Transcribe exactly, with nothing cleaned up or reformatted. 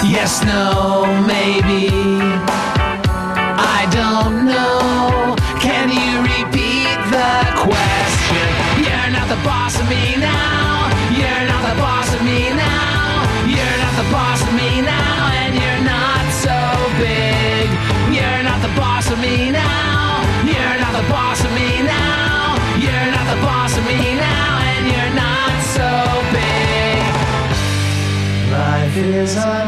Yes, no, maybe. I don't know. Can you repeat the question? You're not the boss of me now. You're not the boss of me now. You're not the boss of me now. And you're not so big. You're not the boss of me now. You're not the boss of me now. You're not the boss of me now. And you're not so big. Life is a